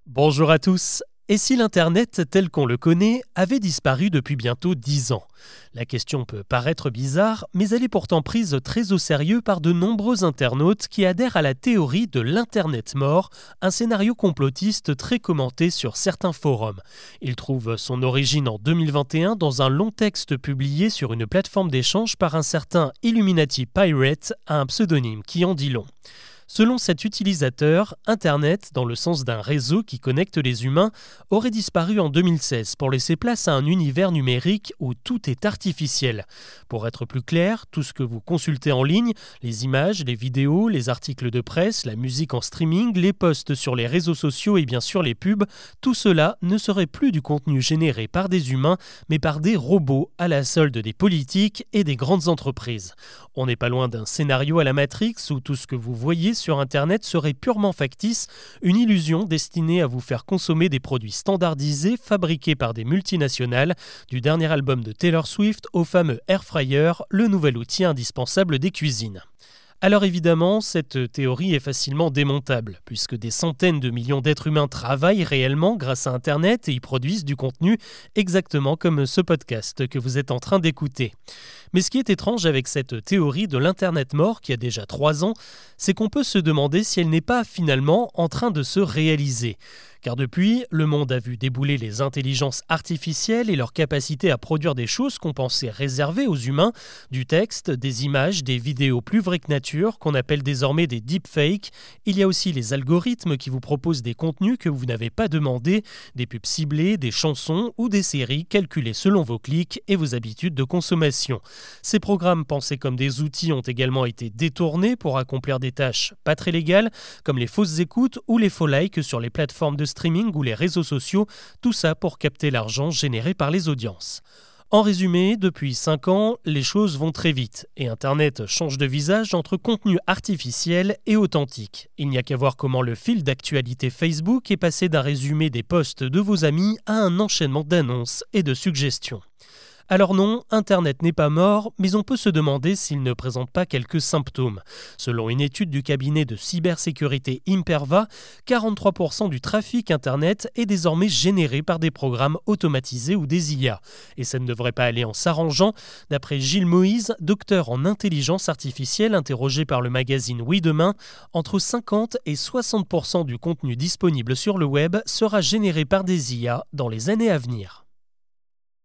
Bonjour à tous. Et si l'Internet tel qu'on le connaît avait disparu depuis bientôt 10 ans ? La question peut paraître bizarre, mais elle est pourtant prise très au sérieux par de nombreux internautes qui adhèrent à la théorie de l'Internet mort, un scénario complotiste très commenté sur certains forums. Il trouve son origine en 2021 dans un long texte publié sur une plateforme d'échange par un certain Illuminati Pirate, un pseudonyme qui en dit long. Selon cet utilisateur, Internet, dans le sens d'un réseau qui connecte les humains, aurait disparu en 2016 pour laisser place à un univers numérique où tout est artificiel. Pour être plus clair, tout ce que vous consultez en ligne, les images, les vidéos, les articles de presse, la musique en streaming, les posts sur les réseaux sociaux et bien sûr les pubs, tout cela ne serait plus du contenu généré par des humains, mais par des robots à la solde des politiques et des grandes entreprises. On n'est pas loin d'un scénario à la Matrix où tout ce que vous voyez sur Internet serait purement factice, une illusion destinée à vous faire consommer des produits standardisés fabriqués par des multinationales, du dernier album de Taylor Swift au fameux Air Fryer, le nouvel outil indispensable des cuisines. Alors évidemment, cette théorie est facilement démontable, puisque des centaines de millions d'êtres humains travaillent réellement grâce à Internet et y produisent du contenu exactement comme ce podcast que vous êtes en train d'écouter. Mais ce qui est étrange avec cette théorie de l'Internet mort qui a déjà 3 ans, c'est qu'on peut se demander si elle n'est pas finalement en train de se réaliser. Car depuis, le monde a vu débouler les intelligences artificielles et leur capacité à produire des choses qu'on pensait réservées aux humains, du texte, des images, des vidéos plus vraies que nature, qu'on appelle désormais des deepfakes. Il y a aussi les algorithmes qui vous proposent des contenus que vous n'avez pas demandé, des pubs ciblées, des chansons ou des séries calculées selon vos clics et vos habitudes de consommation. Ces programmes pensés comme des outils ont également été détournés pour accomplir des tâches pas très légales, comme les fausses écoutes ou les faux likes sur les plateformes de streaming ou les réseaux sociaux, tout ça pour capter l'argent généré par les audiences. En résumé, depuis 5 ans, les choses vont très vite et Internet change de visage entre contenu artificiel et authentique. Il n'y a qu'à voir comment le fil d'actualité Facebook est passé d'un résumé des posts de vos amis à un enchaînement d'annonces et de suggestions. Alors non, Internet n'est pas mort, mais on peut se demander s'il ne présente pas quelques symptômes. Selon une étude du cabinet de cybersécurité Imperva, 43% du trafic Internet est désormais généré par des programmes automatisés ou des IA. Et ça ne devrait pas aller en s'arrangeant. D'après Gilles Moïse, docteur en intelligence artificielle interrogé par le magazine Oui Demain, entre 50 et 60% du contenu disponible sur le web sera généré par des IA dans les années à venir.